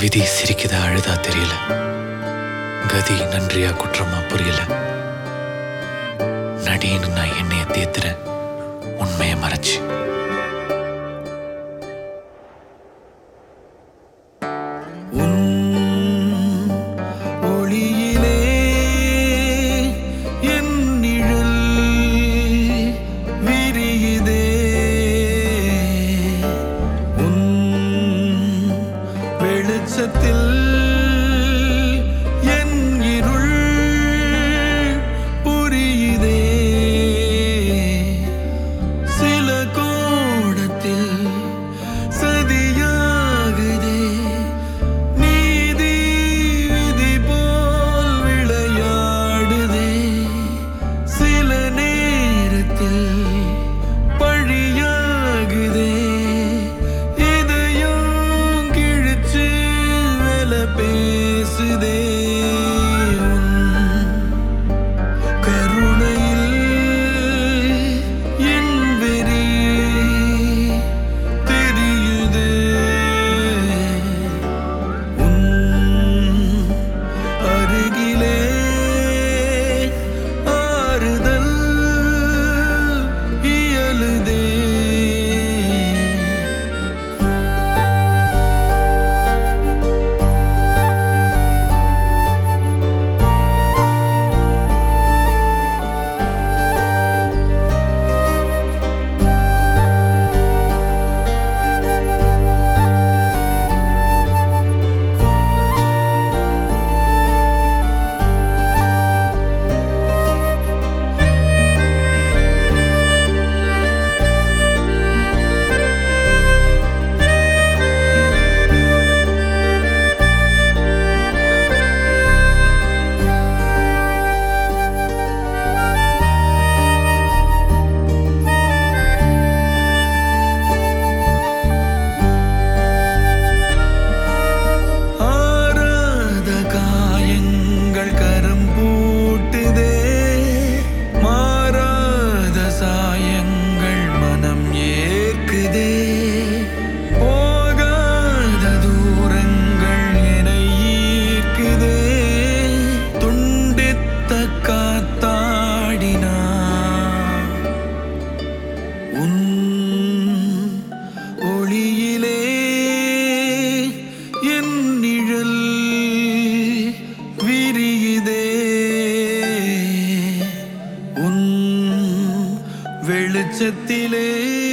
விதி சிரிக்குதா அழுதா தெரியல, கதி நன்றியா குற்றமா புரியல. நடின்னு நான் என்னைய தேத்துறேன் உண்மையை மறைச்சு. என் இருள் புரியுதே, சில கோணத்தில் சதியாகுதே, நீதி விதி போல் விளையாடுதே, சில நேரத்தில் பழியாகுதே, பேசுதே. கருணையில் என் வெறி தெரியுதே, அருகிலே ஆறுதல் இயலுதே. ஒளியிலே என் நிழல் விரியுதே, உன் வெளிச்சத்திலே